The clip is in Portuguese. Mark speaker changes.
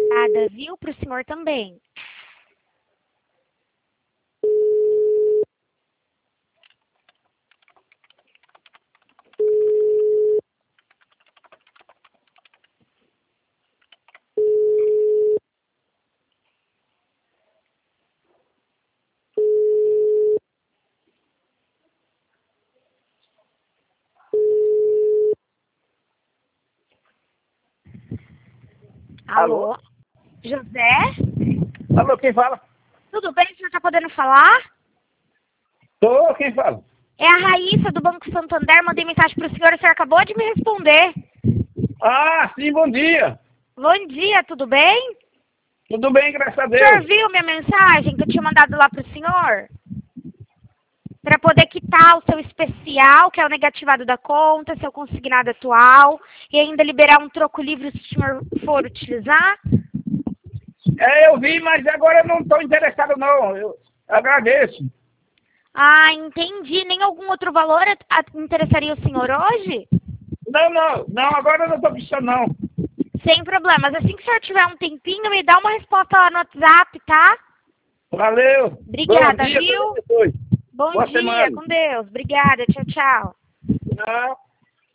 Speaker 1: Obrigada, viu? Para o senhor também. Alô? José?
Speaker 2: Alô, quem fala?
Speaker 1: Tudo bem? O senhor está podendo falar?
Speaker 2: Tô, quem fala?
Speaker 1: É a Raíssa do Banco Santander. Mandei mensagem para o senhor acabou de me responder.
Speaker 2: Ah, sim, bom dia.
Speaker 1: Bom dia, tudo bem?
Speaker 2: Tudo bem, graças a
Speaker 1: O senhor
Speaker 2: Deus.
Speaker 1: viu minha mensagem que eu tinha mandado lá para o senhor? Para poder quitar o seu especial, que é o negativado da conta, seu consignado atual, e ainda liberar um troco livre se o senhor for utilizar?
Speaker 2: Eu vi, mas agora eu não estou interessado não. Eu agradeço.
Speaker 1: Ah, entendi. Nem algum outro valor interessaria o senhor hoje?
Speaker 2: Não, agora eu não estou precisando não.
Speaker 1: Sem problemas. Assim que o senhor tiver um tempinho, me dá uma resposta lá no WhatsApp, tá?
Speaker 2: Valeu. Bom
Speaker 1: Obrigada,
Speaker 2: dia,
Speaker 1: viu?
Speaker 2: Deus abençoe.
Speaker 1: Bom
Speaker 2: Boa
Speaker 1: dia,
Speaker 2: semana.
Speaker 1: com Deus. Obrigada, tchau, tchau.
Speaker 2: Tchau.